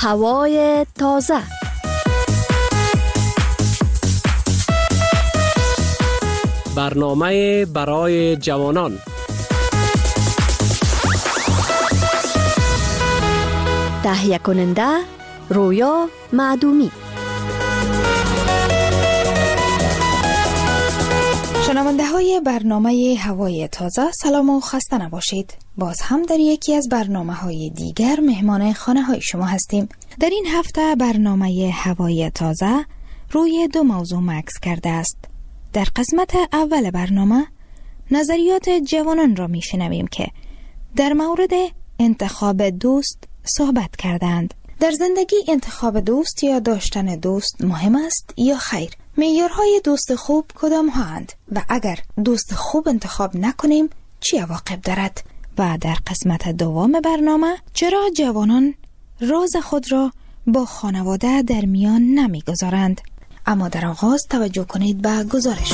هوای تازه. برنامه برای جوانان. تهیه کننده رویا معدومی. شنونده های برنامه هوای تازه، سلام و خسته نباشید. باز هم در یکی از برنامه های دیگر مهمان خانه های شما هستیم. در این هفته برنامه هوای تازه روی دو موضوع مکث کرده است. در قسمت اول برنامه نظریات جوانان را می شنویم که در مورد انتخاب دوست صحبت کردند. در زندگی انتخاب دوست یا داشتن دوست مهم است یا خیر؟ معیارهای دوست خوب کدام هاند و اگر دوست خوب انتخاب نکنیم چی عواقب دارد؟ و در قسمت دوم برنامه چرا جوانان راز خود را با خانواده در میان نمیگذارند؟ اما در آغاز توجه کنید به گزارش.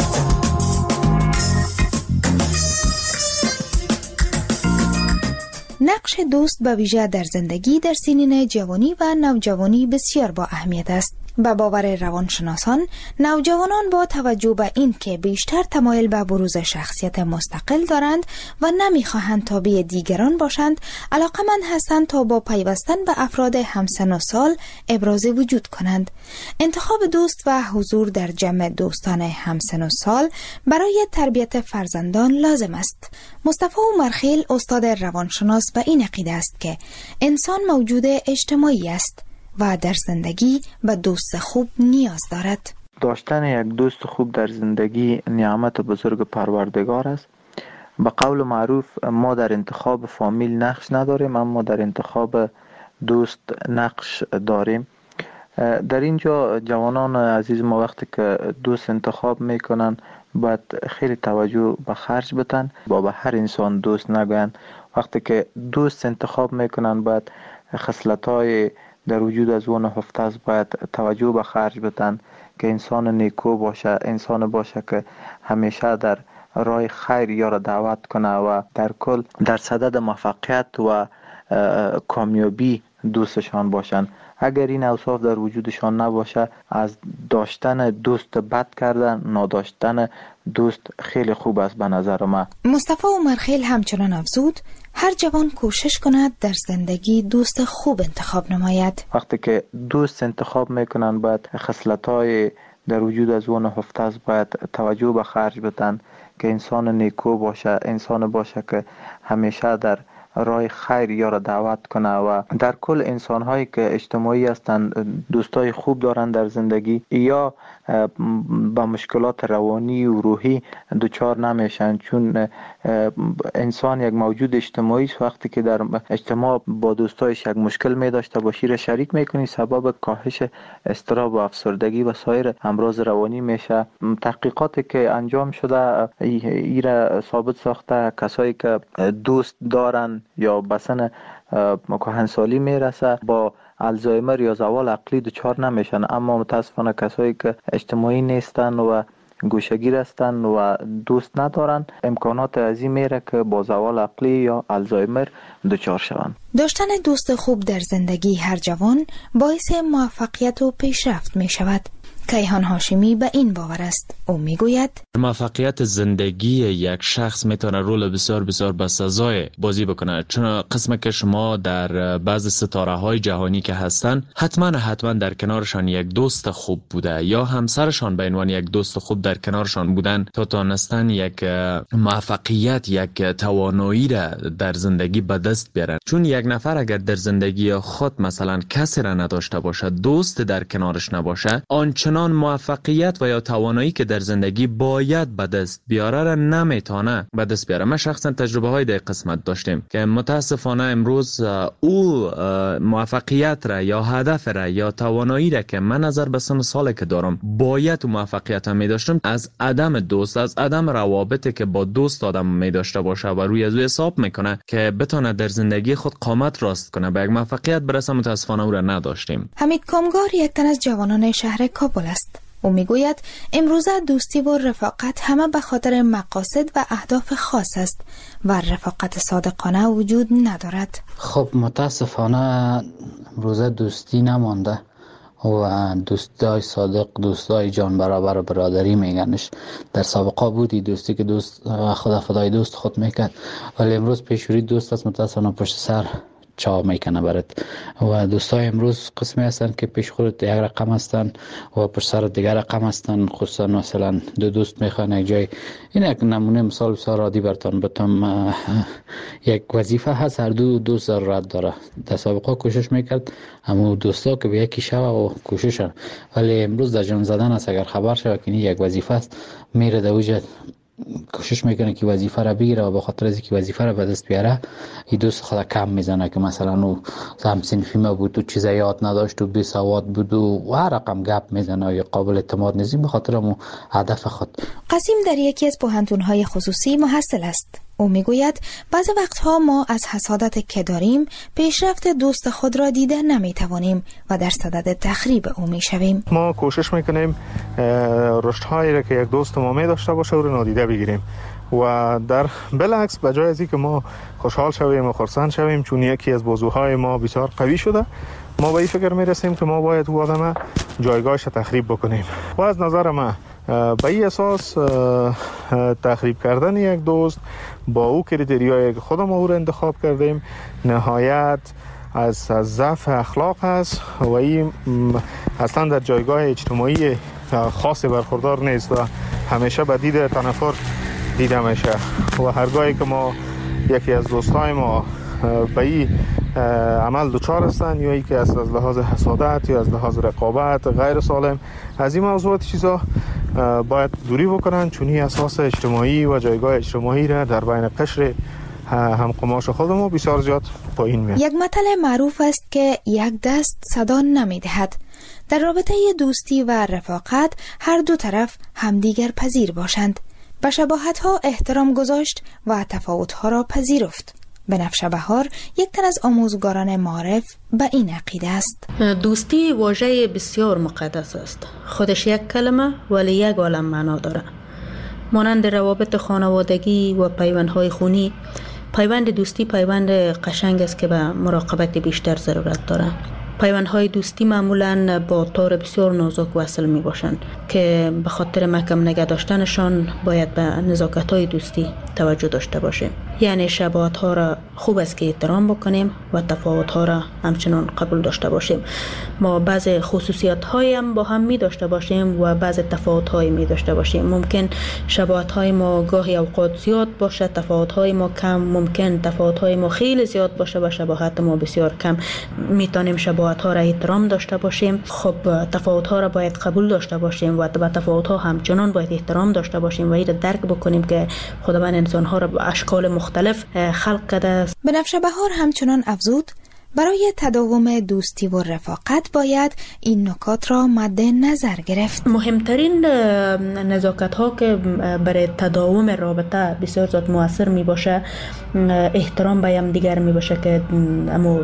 نقش دوست به ویژه در زندگی در سنین جوانی و نوجوانی بسیار با اهمیت است. به باور روانشناسان، نوجوانان با توجه به این که بیشتر تمایل به بروز شخصیت مستقل دارند و نمیخواهند تابع دیگران باشند، علاقمند هستند تا با پیوستن به افراد همسن و سال ابراز وجود کنند. انتخاب دوست و حضور در جمع دوستان همسن و سال برای تربیت فرزندان لازم است. مصطفی عمرخیل استاد روانشناس به این عقیده است که انسان موجود اجتماعی است و در زندگی به دوست خوب نیاز دارد. داشتن یک دوست خوب در زندگی نعمت بزرگ پروردگار است. به قول معروف ما در انتخاب فامیل نقش نداریم، اما در انتخاب دوست نقش داریم. در اینجا جوانان عزیز ما وقتی که دوست انتخاب میکنن باید خیلی توجه به خرج بدن، با به هر انسان دوست نگوین. وقتی که دوست انتخاب میکنن باید خصلت‌های در وجود از اون نهفته است، باید توجه به خرج بدن که انسان نیکو باشه، انسان باشه که همیشه در راه خیر یارا دعوت کنه و در کل در صدد موفقیت و کامیابی دوستشان باشن. اگر این اوصاف در وجودشان نباشه، از داشتن دوست بد کردن، نداشتن دوست خیلی خوب است به نظر من. مصطفی عمرخیل همچنان افزود هر جوان کوشش کند در زندگی دوست خوب انتخاب نماید. وقتی که دوست انتخاب میکنن باید خصلت‌های در وجود از اون نهفته است، باید توجه به خرج بدن که انسان نیکو باشه، انسان باشه که همیشه در راه خیر یارا دعوت کنه و در کل انسان‌هایی که اجتماعی هستند، دوستای خوب دارن در زندگی یا با مشکلات روانی و روحی دچار نمیشن، چون انسان یک موجود اجتماعی است. وقتی که در اجتماع با دوستایش یک مشکل می داشته باشی را شریک میکنی، سبب کاهش اضطراب و افسردگی و سایر امراض روانی میشه. تحقیقاتی که انجام شده ایره ثابت ساخته کسایی که دوست دارن یا بسن کهنسالی میرسه با الزایمر یا زوال عقلی دچار نمیشن، اما متاسفانه کسایی که اجتماعی نیستن و گوشه‌گیر هستند و دوست ندارن امکانات عظیم میره که با زوال عقلی یا الزایمر دچار شوند. داشتن دوست خوب در زندگی هر جوان باعث موفقیت و پیشرفت می شود. کیهان هاشمی به این باور است. او میگوید موفقیت زندگی یک شخص میتونه رول بسیار بسیار بسزای بازی بکنه، چون قسم که شما در بعض ستاره های جهانی که هستن حتما در کنارشان یک دوست خوب بوده یا همسرشان به عنوان یک دوست خوب در کنارشان بودن تا تونستن یک موفقیت، یک توانایی را در زندگی به دست بیارن. چون یک نفر اگر در زندگی خود مثلا کسی را نداشته باشه، دوست در کنارش نباشه، آنچنان موفقیت و یا توانایی که در زندگی باید به دست بیاره را نمیتونه به دست بیاره. ما شخصا تجربه های در قسمت داشتیم که متاسفانه امروز او موفقیت را یا هدف را یا توانایی را که من نظر به سن سالی که دارم باید موفقیت می داشتم، از عدم دوست، از عدم روابطی که با دوست آدم می داشته باشه و روی از او حساب میکنه که بتونه در زندگی خود قامت راست کنه به یک موفقیت برسه، متاسفانه او را نداشتیم. حمید کامگار یک تن از جوانان شهر کابل است. او میگوید امروزه دوستی و رفاقت همه به خاطر مقاصد و اهداف خاص است و رفاقت صادقانه وجود ندارد. خب متاسفانه امروزه دوستی نمانده و دوستای صادق، دوستای جان برابر برادری میگنش. در سابقه بودی دوستی که دوست خدا فدای دوست خود میکرد، ولی امروز پیشوری دوست است متاسفانه پشت سر چا میکنه برات. و دوستای امروز قسمی هستن که پیش خودت یک رقم هستن و پشت سر دیگر رقم هستن. خصوصا مثلا دو دوست میخوان یک جای، این یک نمونه مثال بسیار عادی براتون بتم. یک وظیفه هست، هر دو دوست ضرورت داره. در سابقه کوشش میکرد اما دوستا که به یکی شوه و کوششن، ولی امروز در جان زدن است. اگر خبر شوه که یک وظیفه است میره در وجه کوشش میکنه که وظیفه را بگیره و به خاطر از اینکه وظیفه را به دست بیاره این دوست خود کم میزنه که مثلا او هم صنفی ما بود و چیز یاد نداشت و بی سواد بود و هر رقم گپ میزنه یا قابل اعتماد نیست به خاطر مو هدف خود. قاسم در یکی از پوهنتون‌های خصوصی محصل است. او میگوید بعضی وقتها ما از حسادت که داریم پیشرفت دوست خود را دیده نمیتوانیم و در صدد تخریب او میشویم. ما کوشش میکنیم رشدهایی را که یک دوست ما می داشته باشه او را نادیده بگیریم و در بالعکس به جای از اینکه ما خوشحال شویم و خرسند شویم چون یکی از بازوهای ما بسیار قوی شده، ما به این فکر میرسیم که ما باید او آدم جایگاهش تخریب بکنیم. و از نظر من به این اساس تخریب کردن یک دوست با او کریتریایی که خودم او را انتخاب کردیم نهایت از ضعف اخلاق است و این اصلا در جایگاه اجتماعی خاصی برخوردار نیست و همیشه به دید تنفر دیده میشه. و هرگاهی که ما یکی از دوستای ما به این عمل دچار هستن یا ای که از لحاظ حسادت یا از لحاظ رقابت غیر سالم از این موضوعات چیزا باید دوری بکنن، چون این اساس اجتماعی و جایگاه اجتماعی را در بین قشر همقماش خودمون بسیار زیاد پایین میاد. یک مثل معروف است که یک دست صدا نمیدهد. در رابطه دوستی و رفاقت هر دو طرف همدیگر پذیر باشند، به شباهت‌ها احترام گذاشت و تفاوت‌ها را پذیرفت. بنفشه بهار یک تن از آموزگاران معارف به این عقیده است. دوستی واژه بسیار مقدس است. خودش یک کلمه ولی یک عالم معنا داره. مانند روابط خانوادگی و پیوندهای خونی، پیوند دوستی پیوند قشنگ است که به مراقبت بیشتر ضرورت داره. پیوندهای دوستی معمولاً با تار بسیار نازک وصل می باشند که به خاطر محکم نگه داشتنشان باید به نزاکت‌های دوستی توجه داشته باشیم. یعنی شباهت‌ها را خوب است که احترام بکنیم و تفاوت‌ها را همچنان قبول داشته باشیم. ما بعض خصوصیات‌هایی هم با هم می داشته باشیم و بعض تفاوت‌هایی می داشته باشیم. ممکن شباهت‌های ما گاهی اوقات زیاد باشه، تفاوت‌های ما کم. ممکن تفاوت‌های ما خیلی زیاد باشه و شباهت ما بسیار کم. می‌تونیم شباهت‌ها را احترام داشته باشیم. خب تفاوت‌ها را باید قبول داشته باشیم و به تفاوت‌ها همچنان باید احترام داشته باشیم و این را درک بکنیم که خداوند انسان‌ها را به اشکال مختلف خلق کرده است. بنفشه بهار همچنان افزود برای تداوم دوستی و رفاقت باید این نکات را مد نظر گرفت. مهمترین نزاکت ها که برای تداوم رابطه بسیار زیاد مؤثر می باشه احترام به هم دیگر می باشه که اما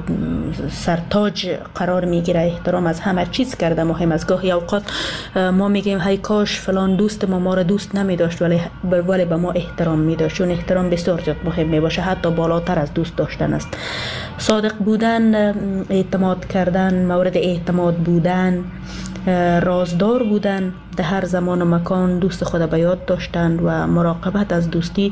سرتاج قرار می گیره. احترام از همه چیز کرده مهم است. گاهی اوقات ما میگیم هی کاش فلان دوست ما را دوست نمی داشت ولی به ما احترام می داشت، چون احترام بسیار زیاد مهم می باشه، حتی بالاتر از دوست داشتن است. صادق بودن، اعتماد کردن، مورد اعتماد بودن، رازدار بودن، در هر زمان و مکان دوست خود به یاد داشتن و مراقبت از دوستی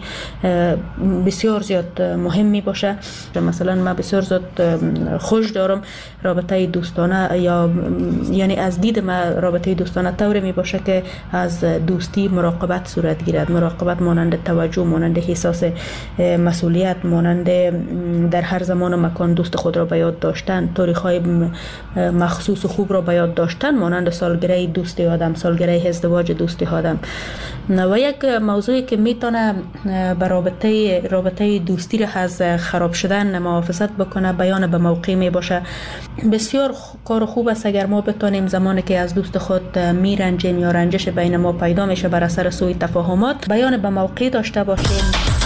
بسیار زیاد مهم می باشه. مثلا من بسیار زیاد خوش دارم رابطه دوستانه یعنی از دید من رابطه دوستانه طوری می باشه که از دوستی مراقبت صورت گیرد. مراقبت مانند توجه، مانند احساس مسئولیت، مانند در هر زمان و مکان دوست خود را به یاد داشتن، تاریخ‌های مخصوص و خوب را به یاد داشتن، مانند سالگره دوستی آدم، سالگره ازدواج دوستی آدم. و یک موضوعی که میتونه به رابطه دوستی را از خراب شدن محافظت بکنه بیان به موقع می باشه. بسیار کار خوب است اگر ما بتونیم زمانی که از دوست خود میرنجیم یا رنجش بین ما پیدا میشه بر اثر سوء تفاهمات بیان به موقع داشته باشیم.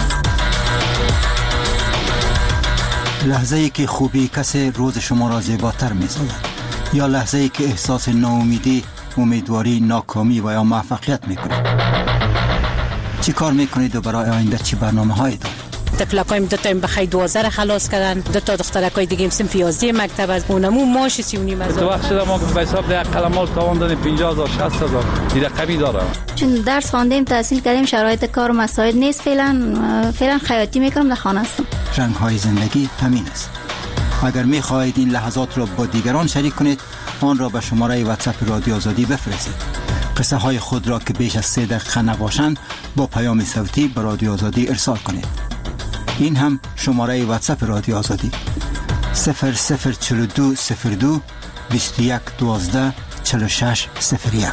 لحظه ای که خوبی کسی روز شما را زیباتر می‌سازد یا لحظه ای که احساس ناامیدی، امیدواری، ناکامی و یا موفقیت میکنید. چی کار میکنید و برای آینده چی برنامه هایی دارید؟ تفلکایم دو تا بخای 12 خلاص کردن، دو تا دخترکای دیگه صنف 11 مکتب از اونمو ماش 3.5 تو وقت شده ما به حساب ده قلمات تاوان دادیم 50000 60000 دیگه رقمی داره. چون درس خواندیم تحصیل کردیم شرایط کار مساعد نیست، فعلا خیاطی میکنم در خانه هستم. رنگ های زندگی همین است. اگر می خواهید این لحظات را با دیگران شریک کنید، آن را به شماره واتساپ رادیو آزادی بفرستید. قصه های خود را که بیش از 3 دقیقه نباشند با پیام صوتی به رادیو آزادی ارسال کنید. این هم شماره واتساپ رادیو آزادی 004202 21 12 46 01.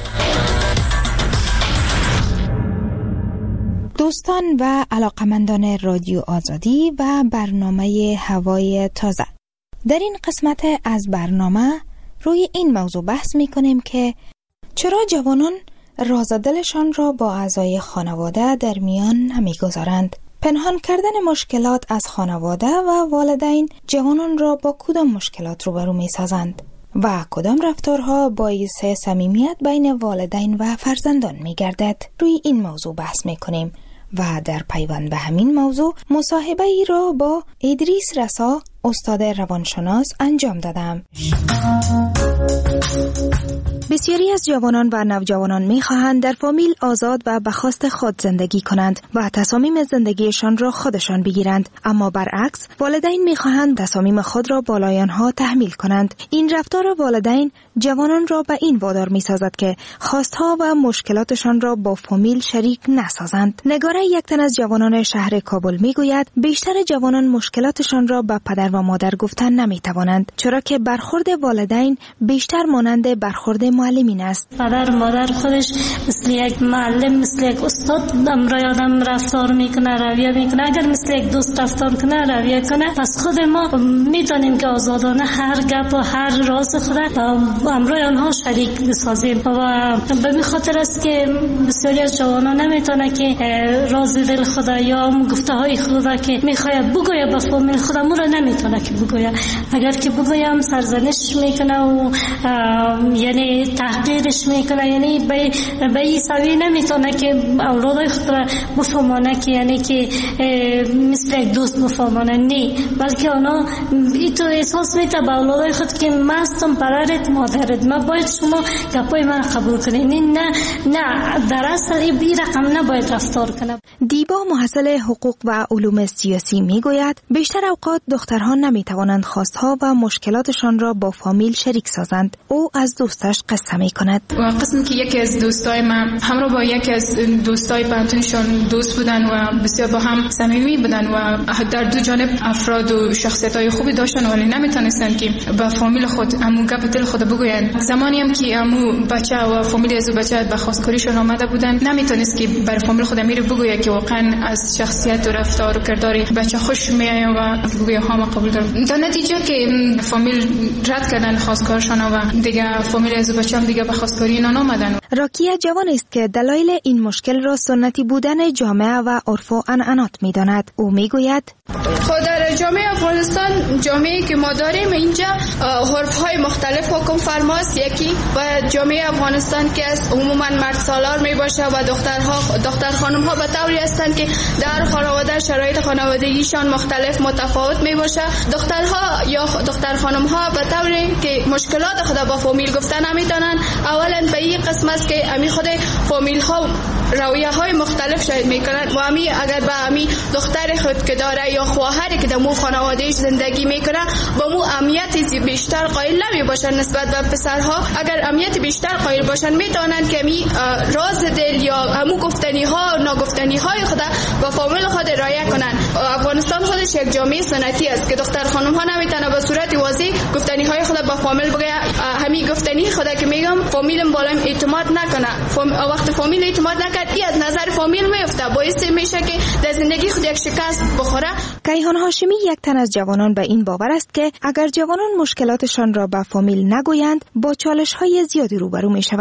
دوستان و علاقمندان رادیو آزادی و برنامه هوای تازه، در این قسمت از برنامه روی این موضوع بحث می کنیم که چرا جوانان راز دلشان را با اعضای خانواده در میان نمی گذارند. پنهان کردن مشکلات از خانواده و والدین جوانان را با کدام مشکلات روبرو می سازند و کدام رفتارها باعث صمیمیت بین والدین و فرزندان می گردد. روی این موضوع بحث می کنیم و در پیوند به همین موضوع مصاحبه ای را با ادریس رسا، استاد روانشناس انجام دادم. بسیاری از جوانان و نوجوانان می‌خواهند در فامیل آزاد و به خواست خود زندگی کنند و تصامیم زندگیشان را خودشان بگیرند، اما برعکس والدین می‌خواهند تصامیم خود را بالای آنها تحمیل کنند. این رفتار والدین جوانان را به این وادار می‌سازد که خواستها و مشکلاتشان را با فامیل شریک نسازند. نگاره یک تن از جوانان شهر کابل می‌گوید بیشتر جوانان مشکلاتشان را به پدر و مادر گفتن نمی‌توانند، چرا که برخورد والدین بیشتر مانند برخورد معلمین است. پدر و مادر خودش مثل یک معلم، مثل یک استاد امرای آدم رفتار میکنه، رویه میکنه. اگر مثل یک دوست رفتار کنه، رویه کنه، پس خود ما میتونیم که آزادانه هر گپ و هر راز خود امرای آنها شریک بسازیم و به این خاطر است که بسیاری از جوانان نمیتونه که راز دل خود یا گفته های خود که میخواد بگوید به فامیل خود را نمیتونه که بگوید. اگر که بگویم سرزنش میکنه و یعنی تحقیرش میکنه، یعنی به این سوی نمیتونه که اولادای خود را بفهمانه که یعنی که مثل یک دوست بفهمانه، نه، بلکه اونا ایتو احساس میته به اولادای خود که من هستم پدرت مادرت، من باید شما گپای من قبول کنید. نه در اصل این رقم نباید رفتار کنه. دیبا محصل حقوق و علوم سیاسی میگوید بیشتر اوقات دخترها نمیتوانند خواستها و مشکلاتشان را با فامیل شریک سازند. او از دوستش قصه میکند. قسمی که یکی از دوستای من همراه با یکی از دوستای پانتونشون دوست بودن و بسیار با هم صمیمی بودن و در دو جانب افراد و شخصیت‌های خوبی داشتن، ولی نمیتونستن که با فامیل خود امو گپ دل خود بگویند. زمانی هم که امو بچه و فامیل از بچه به خواستگاریشون آمده بودن، نمیتونست که بر فامیل خود امیر بگوید که واقعا از شخصیت و رفتار و کردار بچه خوش میآید و بگوید ها ما قبول دارم. در نتیجه که فامیل رد کردن خواستگارشون و دیگه فامیل از بچه هم دیگه به خواستگاری اینا نامدن. راکیه جوان است که دلایل این مشکل را سنتی بودن جامعه و عرف و عنعنات می‌داند. او میگوید خود در جامعه افغانستان، جامعه‌ای که ما داریم اینجا عرف‌های مختلف حکم فرماست. یکی و جامعه افغانستان که از عموما مرد سالار میباشه و دختر خانم‌ها به طوری هستند که در خانواده شرایط خانوادگیشان مختلف متفاوت میباشه. دخترها یا دختر خانم‌ها به طوری که مشکلات خود با فامیل گفتن نمیتونن. اولا به این قسم است که امی خود فامیل ها رویه‌های مختلف شاید میکنن و امی اگر به امی دختر خود که داره یا خواهری که در مو خانوادهش زندگی میکنه با مو اهمیت بیشتر قائل نمی باشن نسبت به پسرها. اگر اهمیت بیشتر قائل باشن میتونن که امی راز دل یا امو گفتنی ها و ناگفتنی های خود با فامیل خود رعایت کنن. افغانستان خودش یک جامعه سنتی است که دختر خانم ها نمیتونه به صورت واضح گفتنی های خود با فامیل بگه. همین گفتنی خود که میگم فامیلم بالا اعتماد نکنه. وقت فامیل اعتماد نکرد ای از نظر فامیل میفته، باعث میشه که در زندگی خود یک شکست بخوره. کیهان هاشمی یک تن از جوانان به این باور است که اگر جوانان مشکلاتشان را به فامیل نگویند با چالش‌های زیادی روبرو میشوند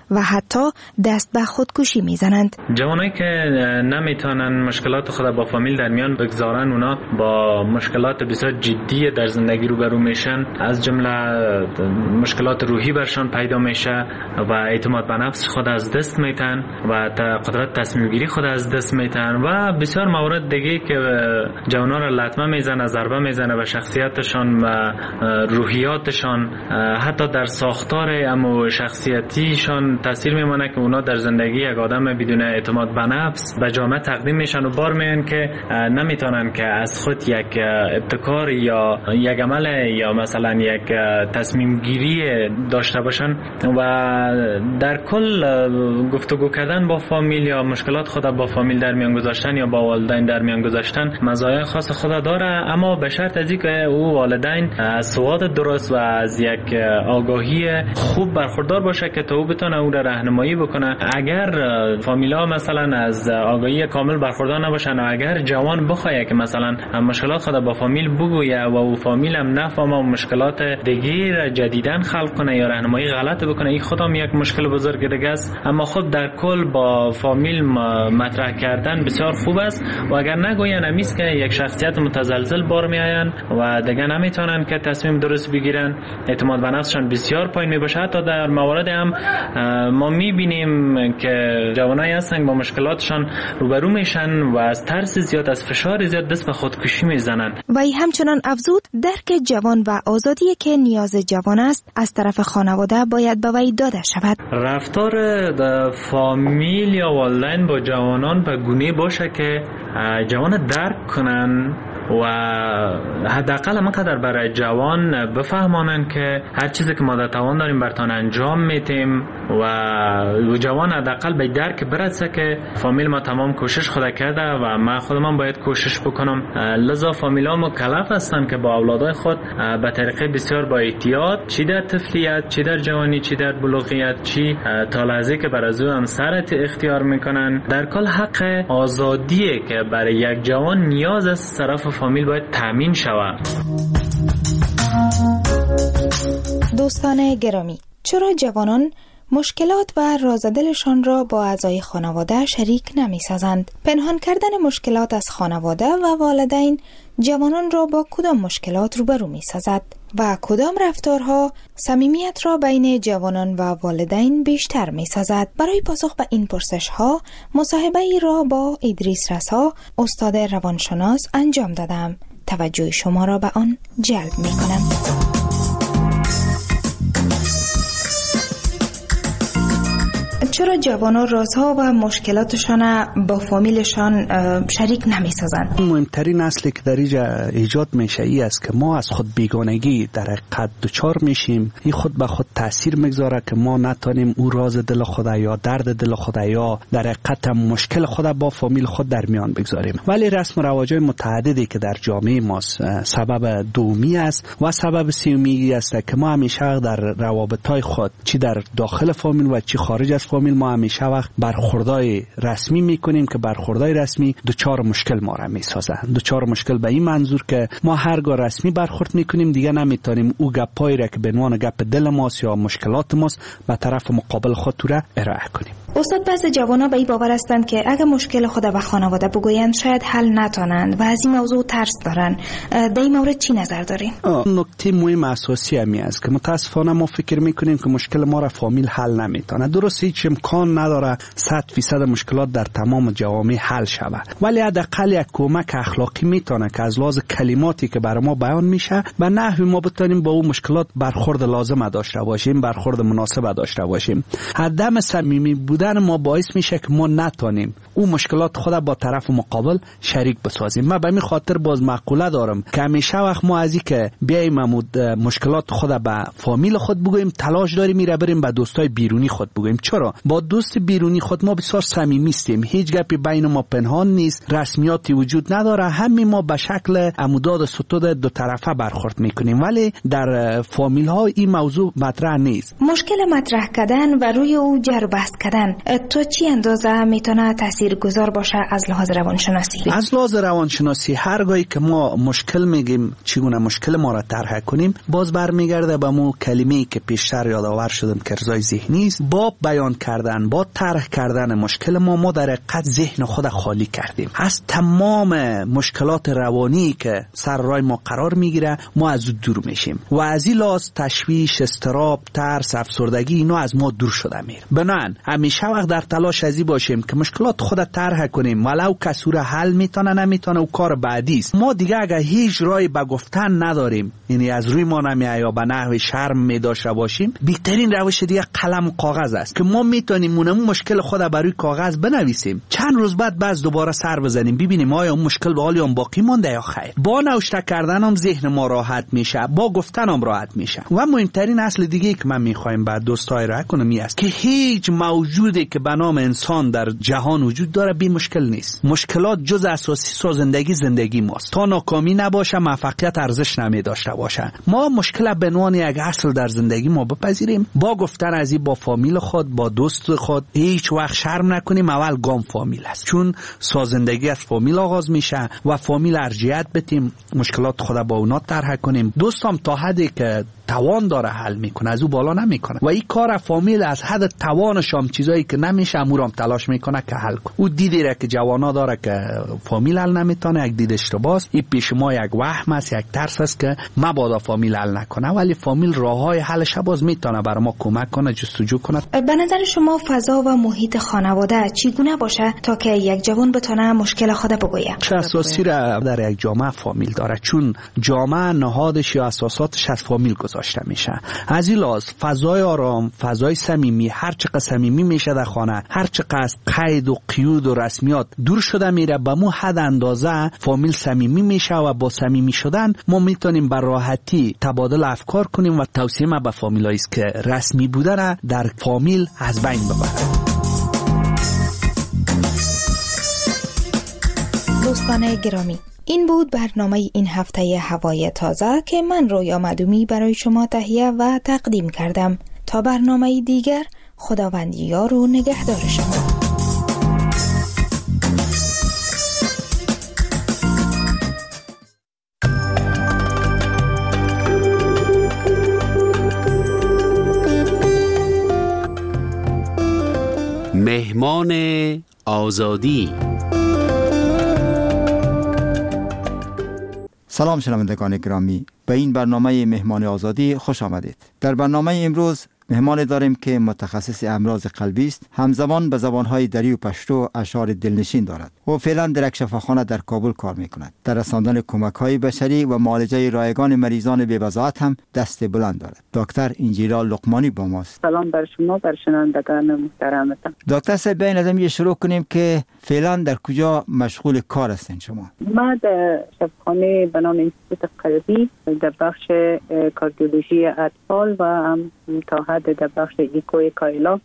و حتی دست به خودکشی میزنند. جوانایی که نمیتونن مشکلات خود با فامیل در میان بگذارن، اونا با مشکلات بسیار جدی در زندگی روبرو میشن، از جمله مشکلات روحی برشان پیدا میشه و اعتماد به نفس خود از دست میتن و قدرت تصمیم گیری خود از دست میتن و بسیار موارد دیگه که جوانا را لطمه میزنه، ضربه میزنه به شخصیتشان و روحیاتشان، حتی در ساختار اما شخصیتیشان تاثیر میمونه که اونا در زندگی یک آدم بدون اعتماد به نفس به جامعه تقدیم میشن و بار میان که نمیتونن که از خود یک ابتکار یا یک عمل یا مثلا یک تصمیم گیری داشته باشن و در کل گفتگو کردن با فامیل یا مشکلات خود با فامیل در میان گذاشتن یا با والدین در میان گذاشتن مزایای خاص خود داره، اما به شرط از اینکه او والدین از سواد درست و از یک آگاهی خوب برخوردار باشه که تا او بتونه او را راهنمایی بکنه. اگر فامیلا مثلا از آگاهی کامل برخوردار نباشن و اگر جوان بخواد که مثلا مشکلات خود با فامیل بگویه و او فامیل هم نفهمه و مشکلات دیگه جدیدن خلق کنه یا راهنمایی غلط بکنه، این خودم یک مشکل بزرگ دیگه است. اما خب در کل با فامیل مطرح کردن بسیار خوب است و اگر نگوین امیز که یک شخصیت متزلزل بار میآین و دیگه نمیتونن که تصمیم درست بگیرن، اعتماد به نفسشان بسیار پایین میباشه. حتی در موارد هم ما میبینیم که جوانایی هستن با مشکلاتشان روبرو میشن و از ترس زیاد، از فشار زیاد دست به خودکشی میزنن. و ای همچنان افزود درک جوان و آزادی که نیاز جوان است از طرف خانواده باید به وی داده شود. رفتار فامیل یا والدین با جوانان به گونه باشه که جوان درک کنن و حداقل همانقدر برای جوان بفهمانن که هر چیزی که ما در توان داریم برتان انجام میتیم و جوان حداقل به درک برسه که فامیل ما تمام کوشش خود کرده و ما خودم باید کوشش بکنم. لذا فامیل ها مکلف هستن که با اولادای خود به طریقه بسیار با احتیاط، چی در طفلیت، چی در جوانی، چی در بلوغیت، چی تا لحظه که بر از او همسرت اختیار میکنن، در کل حق آزادیه که برای یک جوان نیاز از طرف فامیل باید تامین شود. دوستان گرامی، چرا جوانان مشکلات و رازدلشان را با اعضای خانواده شریک نمی سازند؟ پنهان کردن مشکلات از خانواده و والدین جوانان را با کدام مشکلات روبرو می سازد و کدام رفتارها صمیمیت را بین جوانان و والدین بیشتر می سازد؟ برای پاسخ به این پرسش ها مصاحبه ای را با ادریس رسا، استاد روانشناس انجام دادم. توجه شما را به آن جلب می کنم. چرا جوانان رازها و مشکلاتشان با فامیلشان شریک نمی سازند؟ مهمترین اصلی که در اینجا ایجاد میشه ای است که ما از خود بیگانگی در حقیقت دچار میشیم. این خود به خود تاثیر میگذاره که ما نتونیم او راز دل خود یا درد دل خود یا در حقیقت مشکل خود با فامیل خود در میان بگذاریم. ولی رسم و رواج‌های متعددی که در جامعه ما سبب دومی است و سبب سومی است که ما همیشه در روابط‌های خود چی در داخل فامیل و چی خارج از فامیل ما همیشه وقت برخوردای رسمی میکنیم که برخوردای رسمی دوچار مشکل ما را میسازند. دوچار مشکل به این منظور که ما هرگاه رسمی برخورد میکنیم دیگه نمیتونیم او گپایی را که به عنوان گپ دل ماست یا مشکلات ماست به طرف مقابل خود را ارائه کنیم. استاد، بعضی جوانا به این باور هستند که اگه مشکل خود به خانواده بگویند شاید حل نتونند و از این موضوع ترس دارن. در این مورد چی نظر دارین؟ نکته مهم اساسی همی است که متاسفانه ما فکر میکنیم که مشکل ما را فامیل حل نمیتونه. درست هیچ امکان نداره 100% مشکلات در تمام جوامع حل شود، ولی حداقل یک کمک اخلاقی میتونه که از لحاظ کلماتی که برای ما بیان میشه و نحوی ما بتونیم با اون مشکلات برخورد لازم داشته باشیم، برخورد مناسب داشته باشیم. عدم صمیمی بودن ما باعث میشه که ما نتونیم اون مشکلات خود با طرف مقابل شریک بسازیم. من به این خاطر باز مقوله دارم که همیشه وقت ما از این که بیایم مشکلات خود به فامیل خود بگوییم تلاش داریم میره بریم به دوستای بیرونی خود بگوییم. چرا؟ با دوست بیرونی خود ما بسیار صمیمی هستیم، هیچ گپی بین ما پنهان نیست، رسمیاتی وجود نداره، همین ما به شکل عموداد ستود دو طرفه برخورد میکنیم، ولی در فامیل ها این موضوع مطرح نیست. مشکل مطرح کردن و روی او جر و بحث کردن تو چی اندازه میتونه تاثیر تاثیرگذار باشه از لحاظ روانشناسی؟ از لحاظ روانشناسی هرگاهی که ما مشکل میگیم چگونه مشکل ما را طرح کنیم، باز برمیگرده به مو کلمه‌ای که پیشتر یادآور شدم که ارضای ذهنی است. با بیان کردن، با طرح کردن مشکل ما در حقیقت ذهن خود خالی کردیم از تمام مشکلات روانی که سر راه ما قرار میگیره. ما از او دور میشیم و از این لحاظ تشویش، اضطراب، ترس، افسردگی اینا از ما دور شده میره. بنابراین همیشه وقت در تلاش ازی باشیم که مشکلات خود طرح کنیم، ولو کسی را حل میتونه نمیتونه و کار بعدی است. ما دیگه اگر هیچ راهی به گفتن نداریم، یعنی از روی ما نمیاد یا به نحو شرم میداشته باشیم، بهترین روش دیگه قلم و کاغذ است که ما میتونیم اون مشکل خود بر روی کاغذ بنویسیم، چند روز بعد باز دوباره سر بزنیم ببینیم آیا اون مشکل به حال باقی مونده یا خیر. با نوشته کردن هم ذهن ما راحت میشه، با گفتن هم راحت میشه. و مهمترین اصل دیگه که من میخوایم بعد دوستای را کنم این است که هیچ موجودی که به نام انسان در جهان وجود داره بی مشکل نیست. مشکلات جز اساسی سازندگی زندگی ماست. تا ناکامی نباشه موفقیت ارزش نمیداشته باشه. ما مشکل به عنوان یک اصل در زندگی ما بپذیریم، با گفتن از این با فامیل خود، با دوست خود هیچ وقت شرم نکنیم. اول گام فامیل است، چون سازندگی از فامیل آغاز میشه و فامیل ارجحیت بدیم، مشکلات خود با اونا طرح کنیم. دوستم تا حدی که توان داره حل میکنه، از او بالا نمیکنه و این کار فامیل از حد توانش هم چیزایی که نمیشه امورم تلاش میکنه که حل کنه. او دیدی را که جوانا داره که فامیل حل نمیتونه، یک دید اشتباهه. این پیش ما یک وهم است، یک ترس است که مبادا فامیل حل نکنه، ولی فامیل راههای حلش باز میتونه برای ما کمک کنه، جستجو کنه. به نظر شما فضا و محیط خانواده چگونه باشه تا که یک جوان بتونه مشکل خود بگویه؟ چه اساسی را در یک جامعه فامیل داره، چون جامعه نهادش یا اساساتش از فامیل گذاشته میشه. از این لحاظ فضای آرام، فضای صمیمی، هر چقدر صمیمی میشه در خانه، هر چقدر از قید و قیود و رسمیات دور شده میره، به مو حد اندازه فامیل صمیمی میشه و با صمیمی شدن ما میتونیم بر راحتی تبادل افکار کنیم و توصیه ما به فامیلایی است که رسمی بودن در فامیل از بین ببرن. دوستان گرامی، این بود برنامه این هفته هوای تازه که من رویا مدومی برای شما تهیه و تقدیم کردم. تا برنامه دیگر، خداوند یار و نگهدار شما. مهمان آزادی. سلام شنوندگان گرامی، به این برنامه مهمان آزادی خوش آمدید. در برنامه امروز مهمان داریم که متخصص امراض قلبی است، همزمان به زبانهای دری و پشتو اشعار دلنشین دارد و فعلا در یک شفاخانه در کابل کار میکند. در رساندن کمک‌های بشری و معالجه رایگان مریضان بی‌وضاحت هم دست بلند دارد. دکتر انجیلا لقمانی با ماست. سلام بر شما، بر شنوندگان محترمتان. دکتر صاحب، بیاین از این شروع کنیم که فعلا در کجا مشغول کار هستین شما؟ ما در شفاخانه به نام انستیتوت قلبی در بخش کاردیولوژی اطفال و هم تا حد در بخش ایکوی کایلا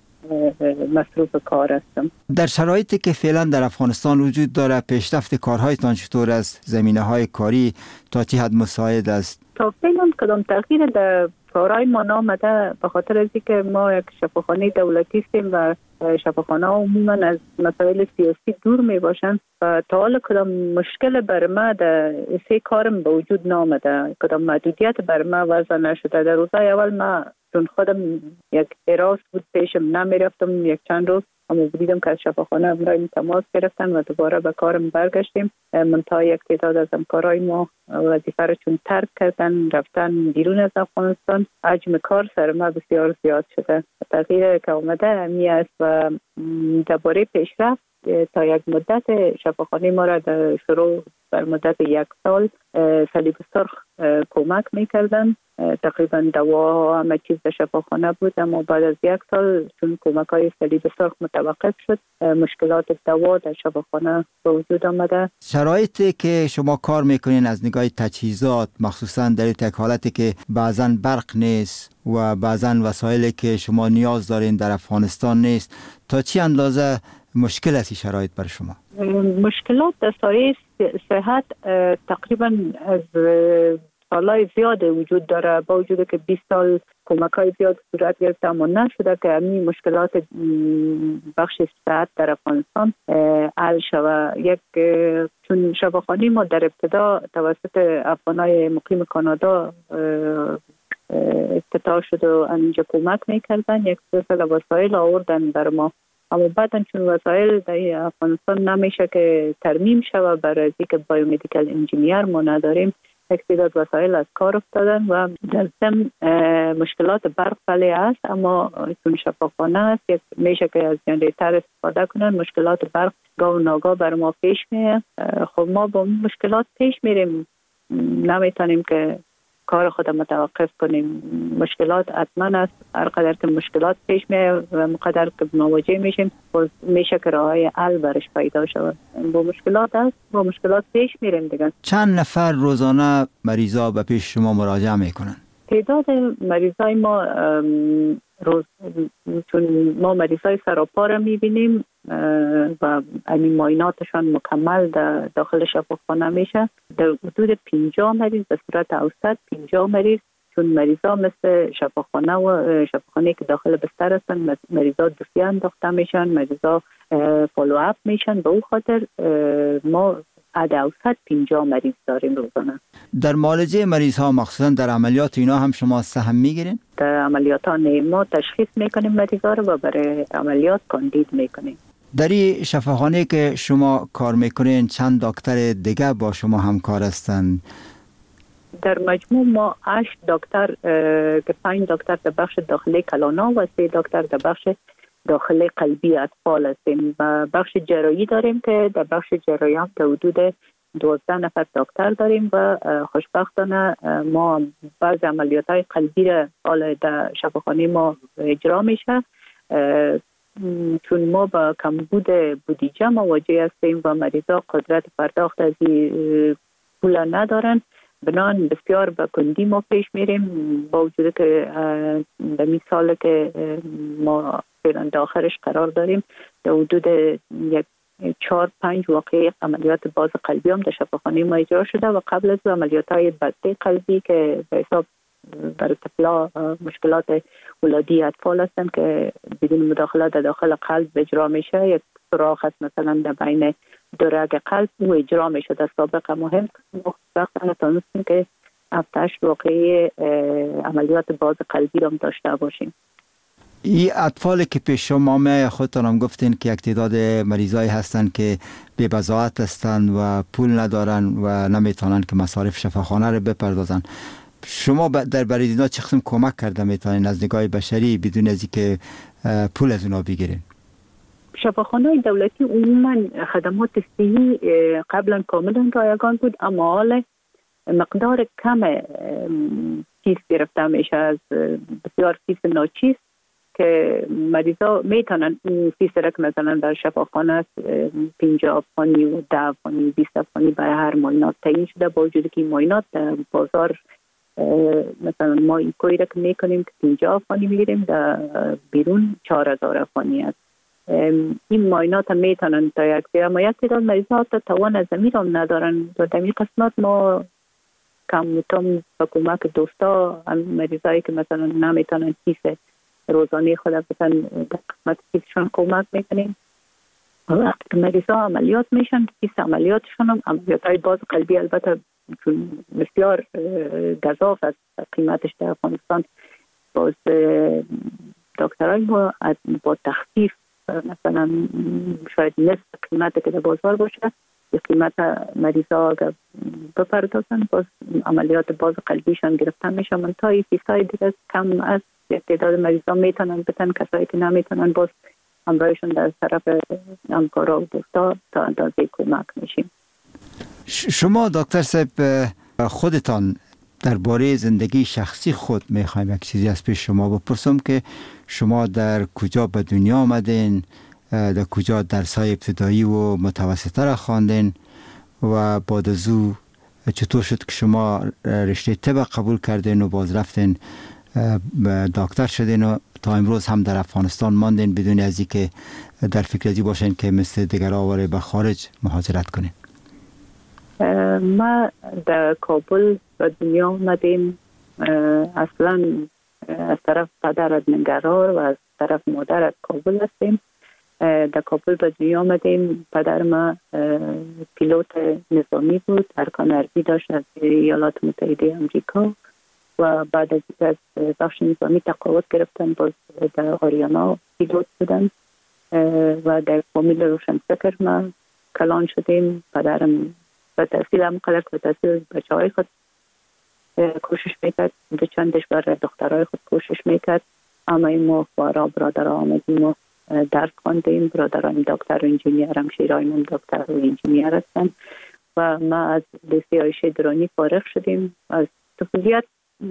مصروف کار هستم. در شرایطی که فعلا در افغانستان وجود داره، پیشرفت کارهایتان چطور است؟ زمینه‌های کاری تا چه حد مساعد است؟ تا فعلا کدام تغییر در کارهای ما نامده، به خاطر از اینکه ما یک شفاخانه دولتی هستیم و شفاخانه عموما از مسائل سیاسی دور می باشن و تا حالا کدام مشکل بر ما در سه کارم به وجود نامده، کدام محدودیت بر ما وضع نشده. در روزهای اول ما چون خودم یک حراس بود پیشم نمیرفتم، یک چند روز اما دیدم که از شفاخانه امرای تماس گرفتن و دوباره به کارم برگشتیم. منتها یک تعداد از همکارای ما وظیفه را چون ترک کردن رفتن بیرون از افغانستان، حجم کار سر ما بسیار زیاد شده. تغییر که آمده همی است و درباره پیشرفت تا یک مدت شفاخانه ما را در شروع بر مدت 1 سال صلیب سرخ کمک میکردن. تقریبا دوا همه چیز در شفاخانه بود، اما بعد از 1 سال چون کمک های صلیب سرخ متوقف شد، مشکلات دوا در شفاخانه به وجود آمده. شرایطی که شما کار میکنین از نگاه تجهیزات، مخصوصا در یک حالتی که بعضا برق نیست و بعضا وسایلی که شما نیاز دارین در افغانستان نیست، تا چه اندازه مشکل است شرایط بر شما؟ مشکلات در سایه صحت تقریبا از سالهای زیاد وجود داره، با وجود که 20 سال کمک‌های زیاد صورت گرفته اما نشده که همین مشکلات بخش صحت در افغانستان حل شود. چون شفاخانه ما در ابتدا توسط افغانای مقیم کانادا افتتاح شد و اینجا کمک میکردن، یک سلسله وسایل آوردن بر ما، اما بعدن چون وسایل در افغانستان نمیشه که ترمیم شود برای اینکه بایومدیکال انجینیر ما نداریم، یک تعداد وسایل از کار افتادن و در ضمن مشکلات برق بله است، اما چون شفاخانه است یک میشه که از جنریتر استفاده کنن، مشکلات برق گاه و ناگاه بر ما پیش میاد. خب ما با مشکلات پیش میریم، نمیتونیم که کار خود متوقف کنیم. مشکلات حتما است، هر قدر که مشکلات پیش میاد و مقدر که مواجه میشیم میشه که راههای حل برش پیدا شود. با مشکلات است، با مشکلات پیش میریم دیگه. چند نفر روزانه مریضا به پیش شما مراجعه میکنن؟ تعداد مریضای ما چون ما مریضای سراپا را میبینیم و این معایناتشان مکمل داخل شفاخانه میشه، در حدود 50 مریض به صورت اوسط 50 مریض، چون مریضا مثل شفاخانه و شفاخانه که داخل بستر هستن مریضا دوسیه انداخته میشن، مریضا فالو اپ میشن، به او خاطر ما عد اوسط 50 مریض داریم روزانه. در معالجه مریض ها مخصوصا در عملیات اینا هم شما سهم میگیرین؟ در عملیات ها ما تشخیص میکنیم مریض ها رو و برای عملیات کاندید میکنیم. در این شفاخانه که شما کار میکنین چند دکتر دیگه با شما همکار هستند؟ در مجموع ما 8 دکتر که 5 دکتر در بخش داخلی کلانا و 3 دکتر در بخش داخل قلبی اطفال هستیم و بخش جراحی داریم که در بخش جراحی هم تا حدود 12 نفر دکتر داریم و خوشبختانه ما بعض عملیات های قلبی را حالا در شفاخانه ما اجرا میشه، چون ما با کمبود بودجه مواجه هستیم و مریضا قدرت پرداخت از پول ندارن، بنان بسیار به کندی ما پیش میریم، با وجود که به مثال که ما فعلا داخلش قرار داریم در حدود 4-5 واقعه عملیات باز قلبی هم در شفاخانه ما اجرا شده و قبل از عملیات های بسته قلبی که به حساب برای طفلا مشکلات ولادی اطفال هستن که بدون مداخله در داخل قلب اجرا میشه، یک سوراخ هست مثلا در بین دو رگ قلب او اجرا میشه. در سابقه مهم وقتا تونستیم که 7-8 واقعه عملیات باز قلبی هم داشته باشیم. این اطفالی که پیش شما میای خودتان هم گفتین که یک تعداد مریضایی هستن که بی بضاعت هستن و پول ندارن و نمیتونن که مصارف شفاخانه رو بپردازن. شما در برای اینا چه قسم کمک کرده میتونین از نگاه بشری بدون از اینکه پول از اونا بگیرین؟ شفاخانه دولتی عموما خدمات صحی قبلا کاملا رایگان بود، اما حالا مقدار کم فیس گرفته میشه از بسیار فیس ناچیز که مریضا میتونن این فیس را که مثلا در شفاخانه 50 افغانی و 10 افغانی 20 افغانی برای هر معاینات تعیین شده، با وجود که این معاینات در بازار مثلا ما این کوی را که میکنیم که 50 افغانی میگیریم، در بیرون 4000 افغانی است. این معاینات هم میتونن تا یک سری، اما یک تعداد مریضا تا توان از زمین هم ندارن و در این قسمت ما کم با کمک دوستا مریضایی که مثلا نمیتونن فیس روزانه خود بتن در قسمت فیسشون کمک میکنیم. وقتی که مریضا عملیات میشن فیس عملیاتشون هم عملیات های باز قلبی البته چون بسیار گزاف است قیمتش در افغانستان، باز دکترای ما با تخفیف مثلا شاید نصف قیمت که در بازار باشه یک قیمت مریضا اگر بپردازن باز عملیات باز قلبیشان گرفتن میشه. من تا این فیسای دیگه کم از تعداد مریضا میتونن بتن، کسایی که نمیتونن باز همراهشون در طرف همکارا و دوستا تا اندازه کمک میشیم. شما دکتر صاحب خودتان درباره زندگی شخصی خود میخوایم یک چیزی از پیش شما بپرسم که شما در کجا به دنیا آمدین، در کجا درس‌های ابتدایی و متوسطه را خواندین و بعد از او چطور شد که شما رشته طب قبول کردین و باز رفتین دکتر شدین و تا امروز هم در افغانستان ماندین بدون از اینکه در فکر ازی باشین که مثل دیگر آواره به خارج مهاجرت کنین؟ ما در کابل به دنیا آمدیم. اصلا از طرف پدر از ننگرهار و از طرف مادر از کابل هستیم. در کابل به دنیا آمدیم. پدر ما پیلوت نظامی بود، ارکان ارضی داشت از ایالات متحده امریکا و بعد از بخش نظامی تقاعد گرفتن، باز در آریانا پیلوت بودن و در فامیل روشنفکر ما کلان شدیم. پدرم به تحصیل مقرر و تحصیل بچه های خود کوشش میکرد، دو چندش برای دخترهای خود کوشش میکرد. اما ما برادرها آمدیم و درس خواندیم. برادران دکتر و انجینیر، همشیرایمون دکتر و انجینیر هستن و ما از لیسه عایشه درانی فارغ شدیم. از طفولیت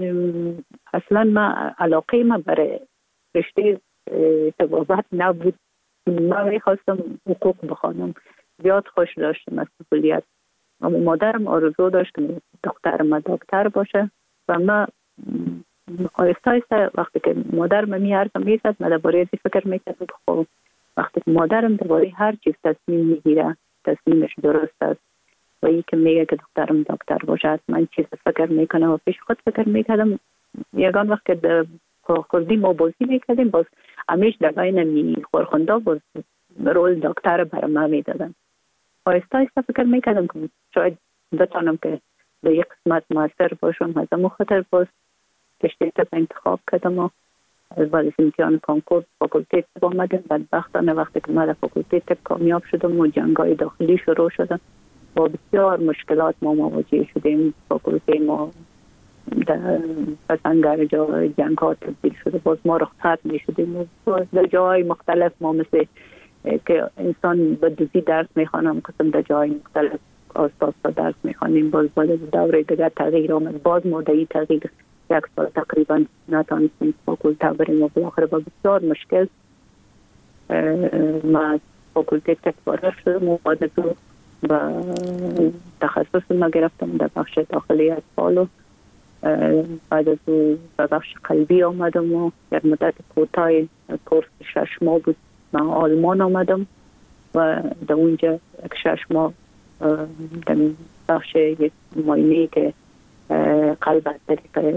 اصلا ما علاقه ما برای رشته طبابت نبود. ما میخواستم حقوق بخوانم، زیاد خوش داشتم از طفولیت. اما مادرم آرزو داشت که دختر ما دکتر باشه و ما آیسته آیسته وقتی که مادرم میارزم میزد من درباره ازی فکر میکردم. خب وقتی که مادرم درباره هر چیز تصمیم میگیره تصمیمش درست است و ای که میگه که دخترم دکتر باشه من چیز فکر میکنه و پیش خود فکر میکردم. یگان وقت که در خودی ما بازی میکردیم باز همیش در بین خورخونده باز رول دکتر برای ما میدادن. آیسته آیسته فکر میکردم که شاید بتانم که به یک قسمت موثر باشم. از امو خاطر باز رشته طب انتخاب کردم و بعد از امتحان کنکور فاکولته طب آمدم. بدبختانه وقتی که من در فاکولته طب کامیاب شدم و جنگ‌های داخلی شروع شدن با بسیار مشکلات ما مواجه شدیم. فاکولته ما در پسنگر جنگ‌ها تبدیل شده، باز ما رخصت می‌شدیم و در جاهای مختلف ما مثل که انسان به دوزی درس میخوانم قسم در جای مختلف آساس درس میخوانیم. باز دوره دیگر تغییر آمد، باز مدعی تغییر 1 سال تقریبا نتانستیم فاکولته بریم و بالاخره با بسیار مشکل ما فاکولته طب فارغ شدم و بعد از او و تخصص ما گرفتم در بخش داخلی اطفال و بعد از او به بخش قلبی آمدم و در مدت کوتاه کورس 6 ماه بود من آلمان آمدم و در اونجا 6 ماه در بخش یک معاینه‌ای که قلب از طریق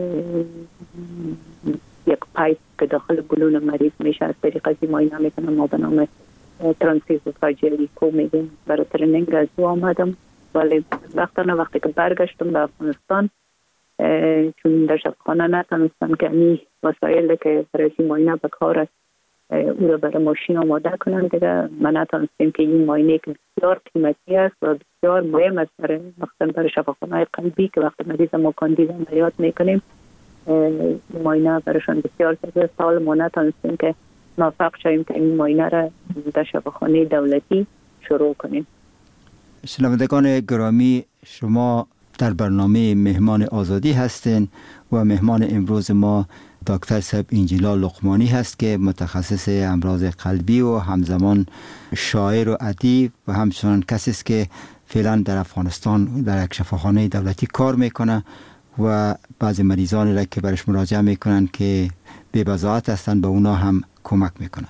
یک پایپ که داخل بلون مریض میشه از طریق از معاینه میکنم ما به نام ترانسفیوژن کو میگیم. برای ترنینگ از او آمدم ولی وقتی که برگشتم به افغانستان چون در شفاخانه نتونستم که این وسایل که برای معاینه به کار است او را برای ماشین آماده کنم دیگه من نتونستیم که این معاینه که بسیار قیمتی است و بسیار مهم است برای شفاخانه قلبی که وقتی مریض ما کاندید عملیات میکنیم معاینه برایشان بسیار زیاده. سال ما نتونستیم که موفق شویم که این معاینه را در شفاخانه دولتی شروع کنیم. شنوندگان گرامی، شما در برنامه مهمان آزادی هستین و مهمان امروز ما دکتر صاحب انجیلا لقمانی هست که متخصص امراض قلبی و همزمان شاعر و ادیب و همچنان کسی است که فعلا در افغانستان در یک شفاخانه دولتی کار میکنه و بعضی مریضانی را که برش مراجعه میکنن که بی بضاعت هستن به اونا هم کمک میکنه.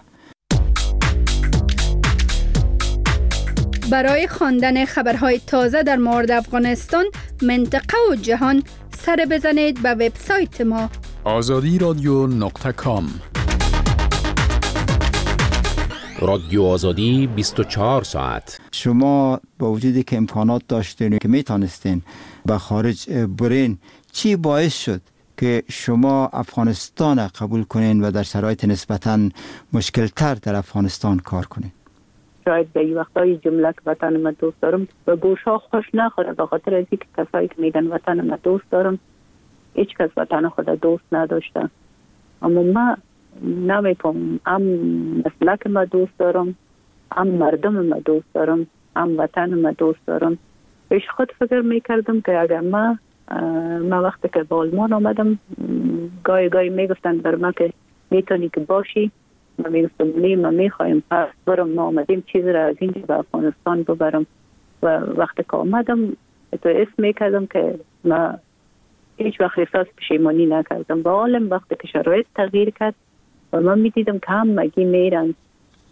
برای خواندن خبرهای تازه در مورد افغانستان، منطقه و جهان سر بزنید به وبسایت ما azadi.com. رادیو آزادی 24 ساعت. شما با وجودی که امکانات داشتین که میتونستین به خارج برین، چی باعث شد که شما افغانستان قبول کنین و در شرایط نسبتاً مشکل تر در افغانستان کار کنین؟ شاید به این وقتای جمله که وطن ما دوست دارم به گوشا خوش نخوره، به خاطر از اینکه کسایی که میگن وطن ما دوست دارم هیچ کس وطن خود دوست نداشته. اما ما نمیفهم، هم مسلک ما دوست دارم، هم مردم ما دوست دارم، هم وطن ما دوست دارم. پیش خود فکر میکردم که اگر ما وقتی که به آلمان آمدم گاهی میگفتن بر ما که میتونی که باشی، ما میگفتم نه، ما میخوایم پس برم، ما آمدیم چیز را از اینجا به افغانستان ببرم. و وقتی که آمدم تو اسم میکردم که ما هیچ وقت احساس پشیمانی نکردم. با عالم وقتی که شرایط تغییر کرد و من میدیدم که هم مگی میرن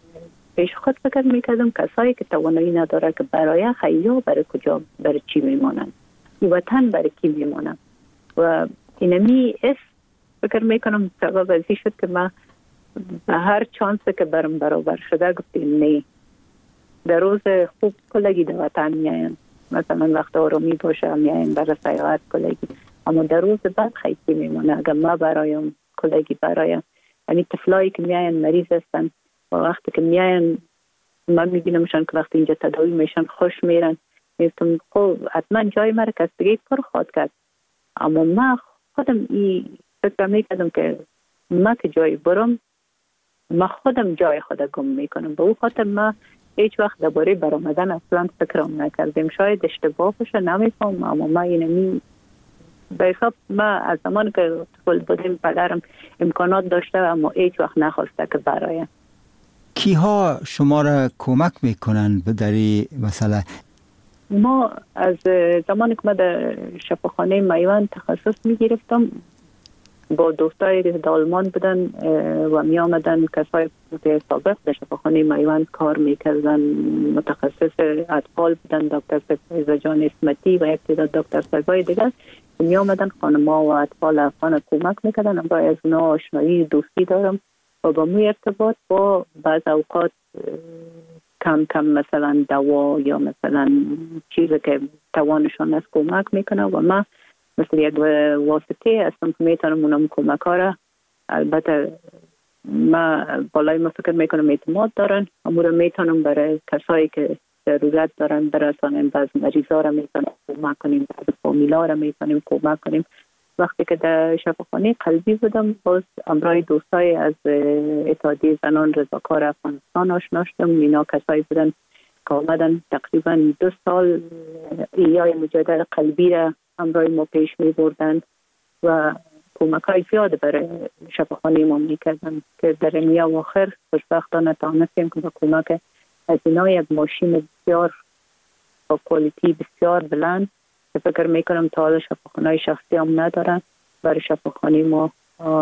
پیش خود فکر میکردم کسایی که توانایی نداره که برای خیلی برای کجا برای چی میمانند، وطن برای کی میمانند. و اینمی فکر میکنم سبب ازی شد که من به هر چانسی که برم برابر شده گفتیم نه، در روز خوب کلگی در وطن میاین، مثلا وقت آرامی باشه میاین برای سیاحت کلگی، اما در روز بعد خیلی میمونه. اگر ما برایم کلگی برایم، یعنی طفلایی که میاین مریض هستن و وقتی که میاین من میبینمشان که وقتی اینجا تداوی میشن خوش میرن، میگم خب حتما جای مرا کسبگی پر خواهد کرد. اما من خودم فکر میکردم که ما که جای برم ما خودم جای خودم گم میکنم. به او خاطر ما هیچ وقت درباره برآمدن اصلا فکرم نکردیم. شاید اشتباه باشه نمیفهم، اما ما اینمی به حساب ما از زمان که طفل بودیم پدرم امکانات داشته اما هیچ وقت نخواسته که برایم. کیها شما را کمک میکنن در این مسئله؟ ما از زمانی که ما در شفاخانه میوان تخصص میگرفتم با دوستای در آلمان بودن و می آمدن کسای سابق در شفاخانه میوان کار میکردن، متخصص اطفال بودن، دکتر فیضا جان اسمتی و یک تعداد دکتر سگای دیگر می آمدن خانما و اطفال افغان کمک میکردن. با از اونا آشنایی دوستی دارم و با می ارتباط با بعض اوقات کم کم مثلا دوا یا مثلا چیزی که توانشان از کمک میکنه و ما مثل یک واسطه هستم که میتونم اونم کمک ها را، البته ما بالای ما فکر میکنم اعتماد دارن، اما را میتونم برای کسایی که ضرورت دارن برسانیم. بعض مریضا را میتونم کمک کنیم، بعض فامیلا را میتونیم کمک کنیم. وقتی که در شفاخانه قلبی بودم باز امرای دوستای از اتحادیه زنان رضاکار افغانستان آشنا شدم. اینا کسایی بودن که آمدن تقریبا 2 سال ایای مجادل قلبی را امرای ما پیش می بردن و کمک های زیاد برای شفاخانه ما می کردن که در این آخر خوشبختانه تانستیم که با کمک از اینا یک ماشین بسیار با کوالیتی بسیار بلند که فکر میکنم تا حالا شفاخانه شخصی هم ندارن برای شفاخانه ما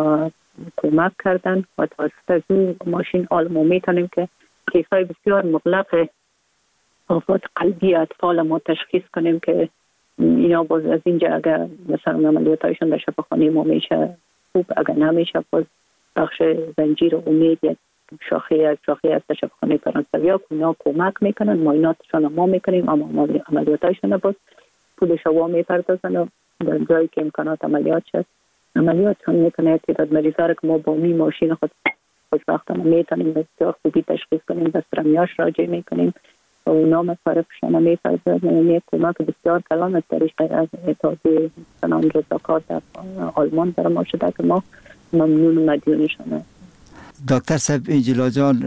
کمک کردن و توسط از این ماشین ما میتونیم که کیسای بسیار مغلق آفات قلبی اطفال ما تشخیص کنیم که اینا باز از اینجا اگر مثلا عملیاتایشون در شفاخانه ما میشه خوب، اگر نمیشه باز بخش زنجیر امید یک شاخه از شفاخانه فرانسویا که اینا کمک میکنن، معایناتشون ما میکنیم اما عملیاتایشون باز پولش وا میپردازن و در جایی که امکانات عملیات شد عملیاتشون میکنه. تعداد مریضا را که ما با می ماشین خود خوشبختانه میتونیم بسیار خوبی تشخیص کنیم، بسترمیاش راجع میکنیم و اونا مصارفشان میپردازن. یک کمک بسیار کلان از طریق از اتحادیه زنان رضاکار در آلمان در ما شده که ما ممنون و مدیونشانه. دکتر صاحب انجلا جان،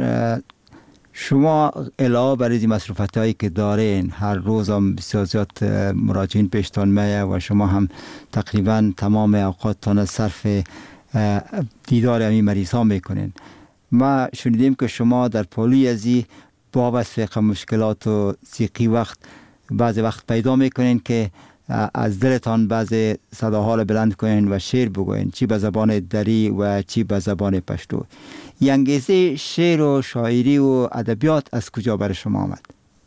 شما علاوه بر این مصروفات هایی که دارین هر روز هم بسیار زیاد مراجعین پیشتان میه و شما هم تقریبا تمام اوقاتتان صرف دیدار همین مریض ها میکنین. ما شنیدیم که شما در پالوی ازی باب فقه مشکلات و سیقی بعضی وقت پیدا میکنین که از دلتان بعضی صداها را بلند کنین و شعر بگوین، چی به زبان دری و چی به زبان پشتو. انگیزه شعر و شاعری و ادبیات از کجا برای شما آمد؟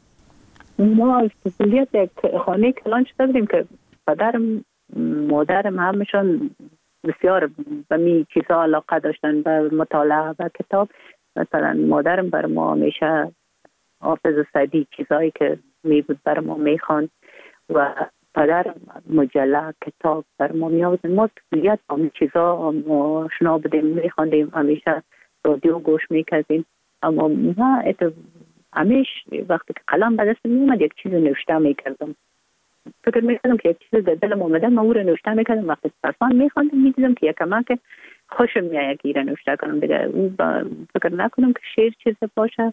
ما از کلیت یک خانه کلان شده بودیم که پدرم مادرم همشون بسیار به می چیزا علاقه داشتن، به مطالعه و کتاب. مثلا مادرم بر ما همیشه حافظ سعدی چیزایی که می بود بر ما می خواند و پدرم مجله کتاب بر ما می آورد. ما کلیت همین چیزا آشنا بودیم، می خواندیم، همیشه رادیو گوش می کردیم. اما ما همیشه وقتی که قلم به دست می اومد یک چیز نوشته می کردم. فکر می کردم که یک چیز در دلم اومده من او رو نوشته می کردم. وقتی پسان می خواندم می دیدم که یکمک خوشم میاد که ایره نوشته کنم. دیگه فکر نکنم که شعر چیز باشه.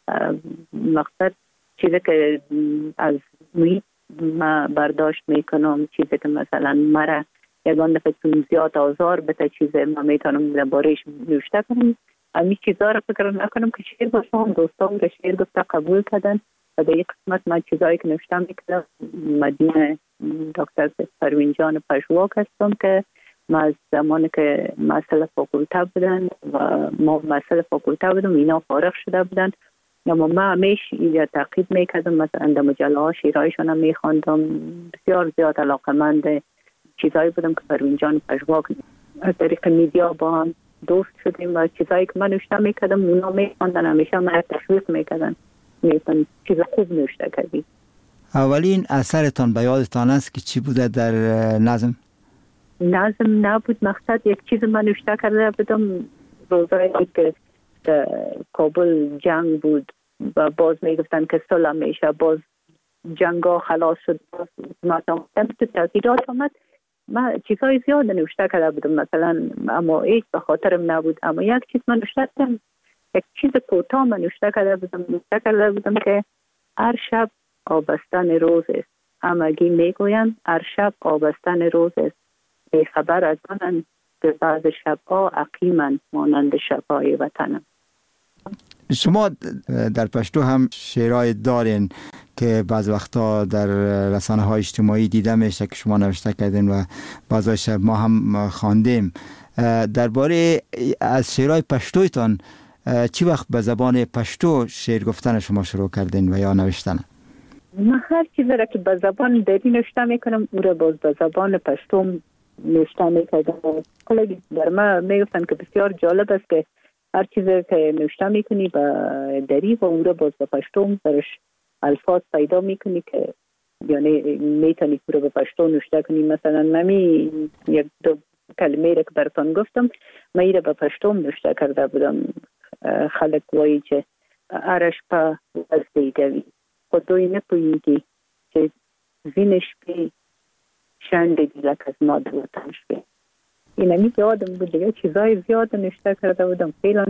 مقصد چیزی که از محیط ما برداشت میکنم، چیزی که مثلا مرا یکان دفعه زیاد آزار بده چیزی ما میتونم درباره‌اش نوشته کنم. همین چیزا رو فکر نکنم که شعر باشه. هم دوستان رو شعر گفته قبول کردن و در یک قسمت من چیزایی که نوشته میکردم مدیون دکتر پروین جان پژواک هستم که ما از زمانی که مسئله فاکولته بودن و ما مسئله فاکولته بودم اینا فارغ شده بودن اما من همیشه اینجا تعقیب میکردم، مثلا در مجله ها شیرهایشان هم میخواندم. بسیار زیاد علاقمند چیزایی بودم که پروین جان پژواک از طریق میدیا با هم دوست شدیم و چیزایی که من نوشته میکردم اونا میخواندن، همیشه من تشویق میکردن، میگفتن چیز خوب نوشته کردی. اولین اثرتان به یادتان است که چی بوده در نظم؟ نظم نبود، مقصد یک چیز من نوشته کرده بودم روزایی که کابل جنگ بود و باز میگفتن که صلح میشه، باز جنگ ها خلاص شد، باز تو تغییرات آمد. من چیزهای زیاد نوشته کرده بودم مثلا، اما هیچ به خاطرم نبود. اما یک چیز من نوشته کردم، یک چیز کوتاه من نوشته کرده بودم که هر شب آبستن روز است، همگی میگویند هر شب آبستن روز است، بیخبر از آنند که بعض شبها عقیمند مانند شبهای وطنم. شما در پشتو هم شعرهای دارین که بعض وقتا در رسانه های اجتماعی دیده میشه که شما نوشته کردین و بعضی شب ما هم خواندیم. درباره از شعرهای پشتویتان چی وقت به زبان پشتو شعر گفتن شما شروع کردین و یا نوشتن؟ من هر چیزی را که به زبان دری نوشته میکنم او را باز به زبان پشتو نوشته میکردم. کلی در من میگفتن که بسیار جالب است که هر چیزی که نوشته میکنی به دری و اون را باز به پشتو درش الفاظ پیدا میکنی که یعنی میتونی که به پشتو نوشته کنی. مثلا من یک دو کلمه را که براتون گفتم من ایره به پشتو نوشته کرده بودم. خلق وایی که ارش پا از دیگوی خودوی نپوییدی که زینش بی شندگی لک از ماده وطنش بی. این همی یادم بود دیگه، چیزای زیاد نوشته کرده بودم.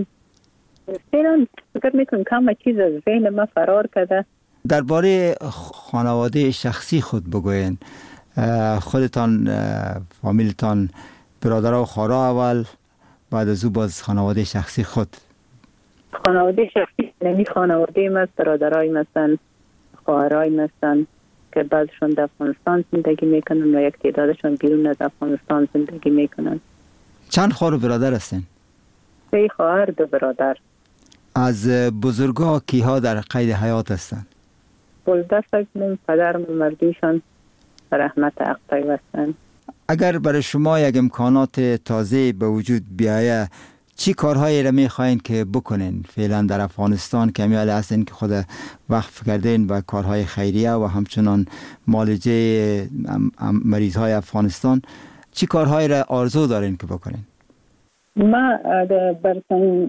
فعلا فکر میکنم کم چیز از ذهن ما فرار کرده. درباره خانواده شخصی خود بگوین. خودتان، فامیلتان، برادرها و خواهرها اول، بعد از او باز خانواده شخصی خود. خانواده شخصی نمی خانواده ما برادرای مثلا خواهرای مثلا که بعضشون در افغانستان زندگی میکنن و یک تعدادشون بیرون از افغانستان زندگی میکنن. چند خواهر و برادر هستین؟ 3 خواهر 2 برادر. از بزرگا کیها در قید حیات هستن؟ بلدستم پدرم مردیشان رحمت حق پیوستن. اگر برای شما یک امکانات تازه به وجود بیایه چی کارهایی را میخواین که بکنین فعلا در افغانستان که همیاله هستین که خود وقف کردین به کارهای خیریه و همچنان معالجه مریضهای افغانستان، چی کارهایی را آرزو دارین که بکنین؟ ما برسن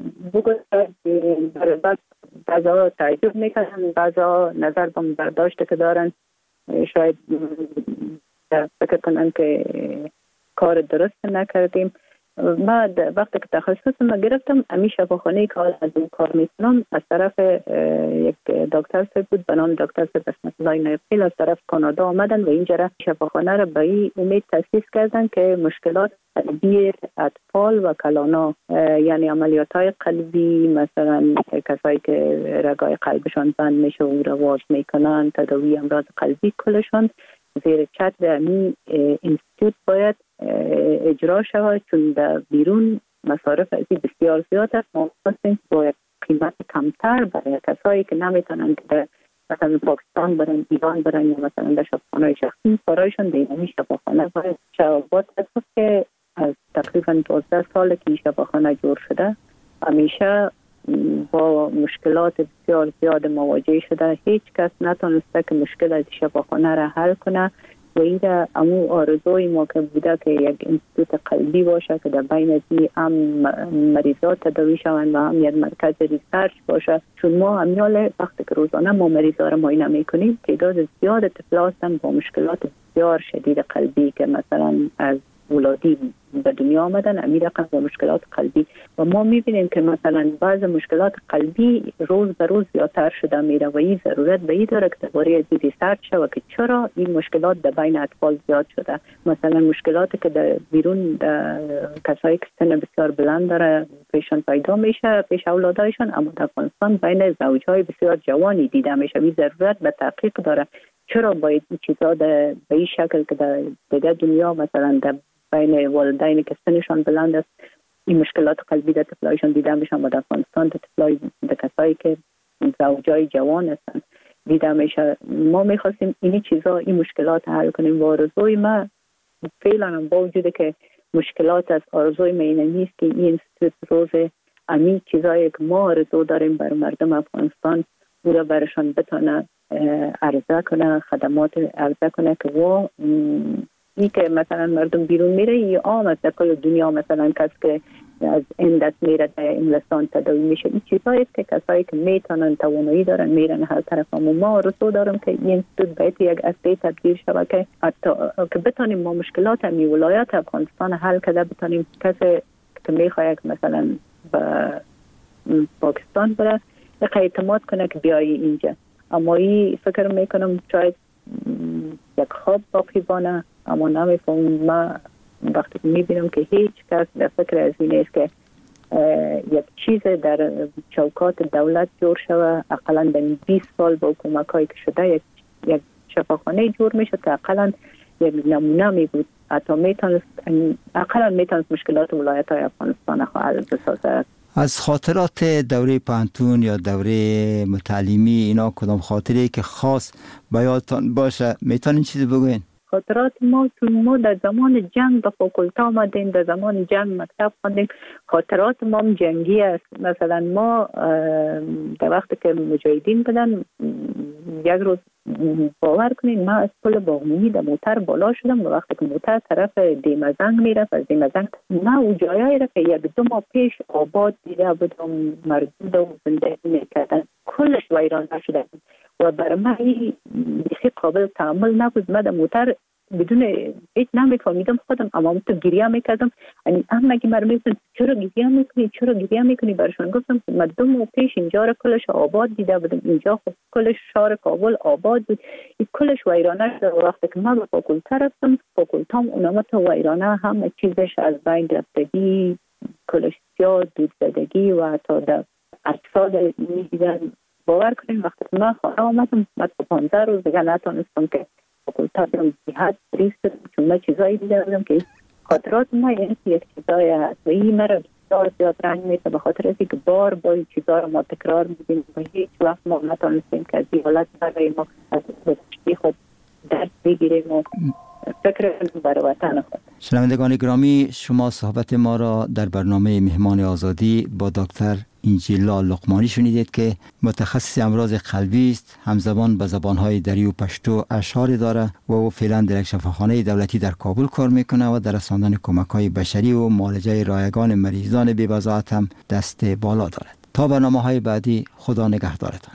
بگوید بعضا تعجب میکنن، بعضا نظر به برداشت که دارن، شاید فکر کنن که کار درست نکردیم. ما وقتی که تخصصم گرفتم امی شفاخانه که از اون کار میکنم از طرف یک دکتر بود به نام دکتر بسمت الله نایبخیل از طرف کانادا آمدن و اینجا شفاخانه را به این امید تاسیس کردن که مشکلات قلبی اطفال و کلانا، یعنی عملیات های قلبی، مثلا کسایی که رگای قلبشان بند میشه و را واز میکنن، تداوی امراض قلبی کلشان زیر چتر امی اینستیتوت باید اجرا شود، چون در بیرون مصارف ازی بسیار زیاد است. ما خواستیم با قیمت کمتر برای کسایی که نمیتونن که مثلا پاکستان برن، ایران برن یا مثلا در شفاخانه شخصی کارایشون در این شفاخانه باید شبابات هست که از تقریبا 12 سال که این شفاخانه جور شده همیشه با مشکلات بسیار زیاد مواجه شده. هیچ کس نتونسته که مشکل از شفاخانه را حل کنه و این امو آرزوی ما که بوده که یک اینستیتوت قلبی باشه که در بین ازی هم مریضات تداوی شوند و هم یک مرکز ریسرچ باشه، چون ما همیال وقتی که روزانه ما مریضا را معاینه میکنیم تعداد زیاد طفل هستن با مشکلات بسیار شدید قلبی که مثلا از ولادی به دنیا آمدن امیر رقم با مشکلات قلبی و ما میبینیم که مثلا بعض مشکلات قلبی روز به روز زیادتر شده میره و این ضرورت به این داره که درباره از ریسرچ شود که چرا این مشکلات در بین اطفال زیاد شده. مثلا مشکلاتی که در بیرون در کسایی که سن بسیار بلند داره پیشان پیدا میشه پیش اولادایشان، اما در افغانستان بین زوجهای بسیار جوانی دیده میشه. این ضرورت به تحقیق داره چرا باید این چیزا به این شکل که در دیگه دنیا مثلا در بین والدین که سنشان بلند است این مشکلات قلبی در طفلایشان دیده میشن و در افغانستان در طفلای در کسایی که زوجای جوان هستن دیده میشه. ما میخواستیم این چیزا، این مشکلات حل کنیم. و آرزوی ما فعلا با وجود که مشکلات از آرزوی ما اینه نیست که این روز امی چیزایی که ما آرزو داریم بر مردم افغانستان او را برشان بتانه عرضه کنه، خدمات عرضه کنه که و این که مثلا مردم بیرون میره ای عام است در کل دنیا. مثلا کس که از اندت میره در انگلستان تداوی میشه، این چیزایی که کسایی که میتونن توانایی دارن میرن هر طرف. اما ما رسو دارم که این سود باید یک اصلی تبدیل شود که بتانیم ما مشکلات همی ولایت افغانستان حل کرده، بتانیم کسی که میخواه مثلا به پاکستان بره اعتماد کنه که بیایی اینجا. اما این فکر میکنم شاید یک خواب باقی بانه. اما نمیفهم، ما وقتی میبینم که هیچ کس در فکر از این است که یک چیز در چوکات دولت جور شوه. اقلا در 20 سال با حکومت هایی که شده یک شفاخانه جور میشد که اقلا یک نمونه می بود، حتی اقلا میتونست مشکلات ولایت های افغانستان حل بسازد. از خاطرات دوره پانتون یا دوره متعلیمی اینا کدام خاطره که خاص به یادتان باشه میتونین چیزی بگوین؟ خاطرات ما در زمان جنگ به فاکولته آمدیم، در زمان جنگ مکتب خواندیم. خاطرات ما جنگی است. مثلا ما در وقتی که مجاهدین بدن یک روز باور کنین ما از پل باغنومی در موتر بالا شدم و وقتی که موتر طرف دیمزنگ میرفت، از دیمزنگ ما او جایایی را که یک دو ماه پیش آباد دیده بودم مردود و زندگی میکردن کلش ویران شده و برای من این بسیار قابل تحمل نبود. من در موتر بدون هیچ نمیفهمیدم خودم، اما تو گریه میکردم. یعنی اگه مرا میگفتن چرا گریه میکنی برشون گفتم که من 2 ماه پیش اینجا را کلش آباد دیده بودم. اینجا خب کلش شهر کابل آباد بود، این کلش ویرانه شده. وقتی که من به فاکولته رفتم، فاکولتام اونمت ویرانه، همه چیزش از بین رفتگی، کلش سیاه دود زدگی و حتی در اطفال میدیدن. باور کنیم وقتی من خانه آمدم من 15 روز دیگه نتونستم که فاکولته برم جهت ریست، چون من چیزایی دیده بودم که خاطرات ما یعنی یک چیزایی هست و این مرا بسیار زیاد رنج میده به خاطر اینکه بار با این چیزا رو ما تکرار میدیم و هیچ وقت ما نتونستیم که از این حالت برای ما از بسیاری خود درد بگیریم و فکر برای وطن خود. شنوندگان گرامی، شما صحبت ما را در برنامه مهمان آزادی با دکتر انجیلا لقمانی شنیدید که متخصص امراض قلبی است، همزبان به زبانهای دری و پشتو اشعاری داره و او فعلا در یک شفاخانه دولتی در کابل کار میکنه و در رساندن کمک‌های بشری و معالجه رایگان مریضان بی‌بضاعت هم دست بالا دارد. تا برنامه‌های بعدی، خدا نگهدارتان.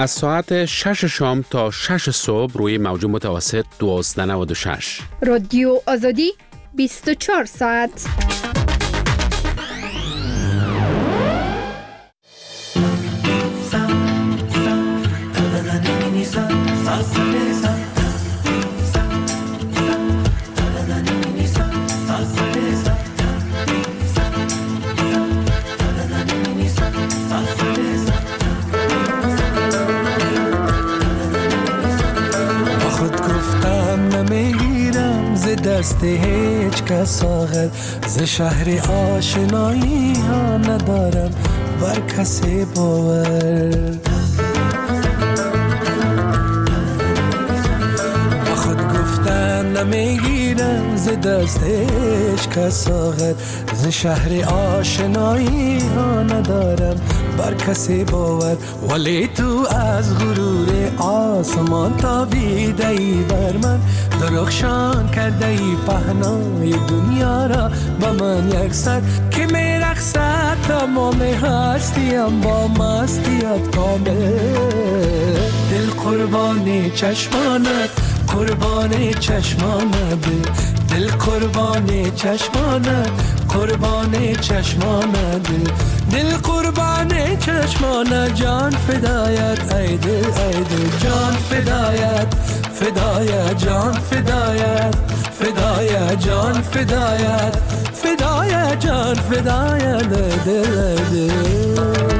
از ساعت 6 شام تا 6 صبح روی موج متوسط 1296. رادیو آزادی 24 ساعت. دست هیچ کس آخر ز شهر آشنایی ها ندارم بر کسی باور. خود گفتن نمیگیرم ز دست هیچ کس آخر ز شهر آشنایی ها ندارم بر کسی باور. ولی تو از غرور آسمان تابیده ای بر من، درخشان کرده ای پهنای دنیا را با من یک سر که می رقصد تمام هستیم با مستیت کامل. دل قربان چشمانت، قربان چشمانت، دل قربان چشمانت، قربان چشمانت، دل قربان چشمانت، جان فدایت ای دل ای دل، جان فدایت فدایت، جان فدایت فدایت، جان فدایت فدایت، جان فدایت دل دل.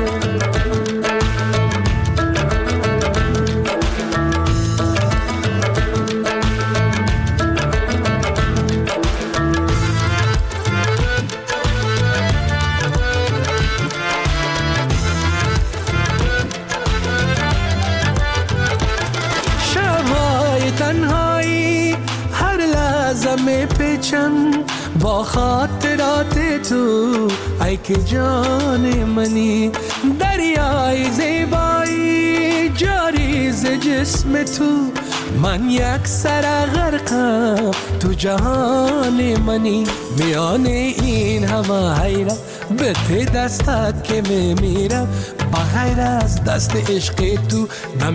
با خاطرات تو ای که جان منی، دریای زیبایی جاری ز جسم تو، من یک سر غرقم تو جهان منی. میان این همه حیرت به ته دستت که میمیرم، بغیر از دست عشق تو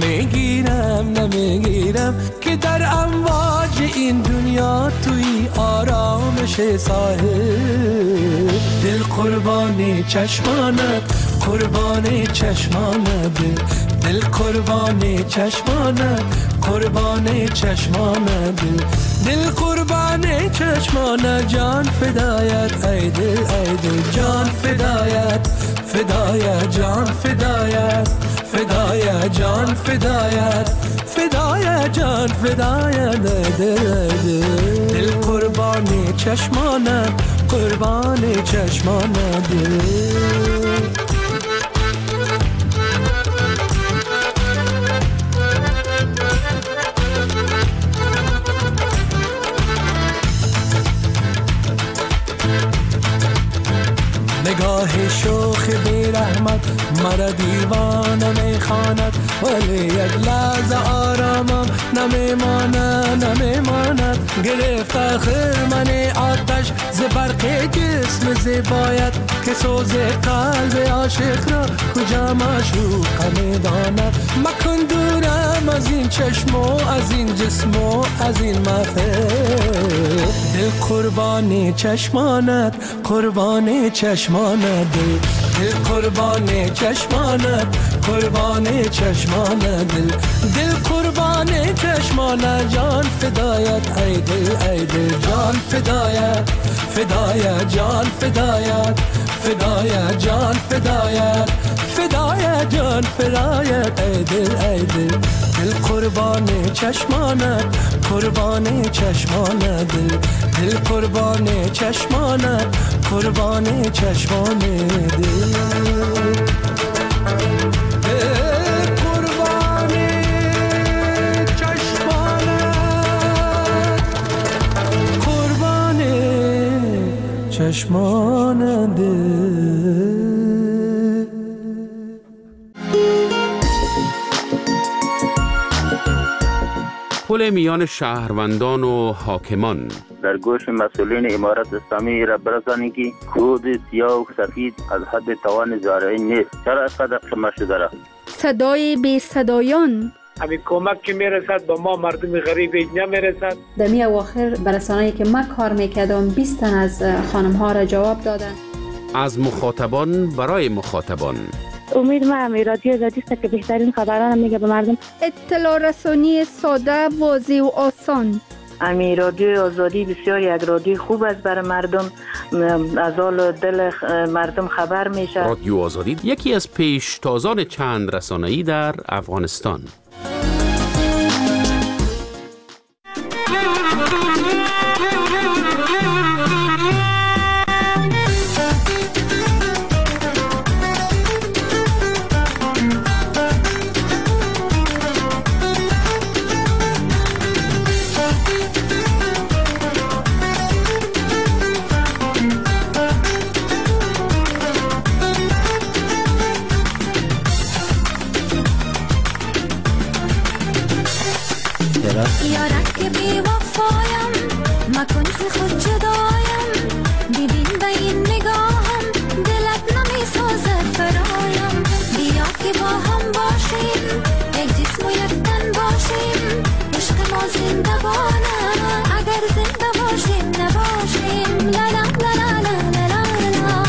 نمیگیرم که در امواج این دنیا توی آرامش ساحل. دل قربان چشمانت، قربان چشمانت، دل قربان چشمانت، قربان چشمانت، دل قربان چشمانت، جان فدایت ای دل ای دل، جان فدایت فدایت، جان فدایت فدایت، جان فدایت فدایت، جان فدایت دل دل، دل قربان چشمانت، قربان چشمانت دل. نگاه شوخ بی رحمت مرا دیوانه میخواند، ولی یک لحظه آرامم نمیماند. گرفت آخر من آتش ز برق جسم زیبایت، که سوز قلب عاشق را کجا معشوق میداند. مکن دورم از این چشم و از این جسم و از این محفل. دل قربان چشمانت، قربان چشمانت، دل قربان چشمانت، قربان چشمانت، دل قربان چشمانت، جان فدایت ای دل ای دل، جان فدایت فدایت، جان فدایت فدایت، جان فدایت فدایت، جان فدایت ای دل ای دل، دل قربان چشمانت، قربان چشمانت، دل قربان چشمانت، قربان چشمانت، دل چشماننده. پل میان شهروندان و حاکمان. در گوش مسئولین امارت اسلامی را برسانید که کود سیاه و سفید از حد توان زارعین نیست. چرا اینقدر شما شده را؟ صدای بی صدایان. همین کمک که میرسد به ما مردم غریب نمیرسد. دمی اواخر برسانه‌ای که من کار میکردم 20 تن از خانم ها را جواب دادن. از مخاطبان برای مخاطبان. امید ما همی رادیو آزادی است که بهترین خبران میگه به مردم. اطلاع رسانی ساده، واضح و آسان. امی رادیو آزادی بسیار یک رادیو خوب است برای مردم، از حال دل مردم خبر میشه. رادیو آزادی یکی از پیشتازان چند رسانه‌ای در افغانستان. یارک که بی وفایم مکن ز خود جدایم، ببین به این نگاهم دلت نمی سازد برایم. بیا که با هم باشیم، یک جسم و یک تن باشیم، عشق ما زنده بانه اگر زنده باشیم نباشیم. لا لا لا لا لا لا لا.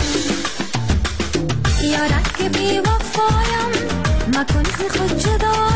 یارک که بی وفایم مکن ز خود جدا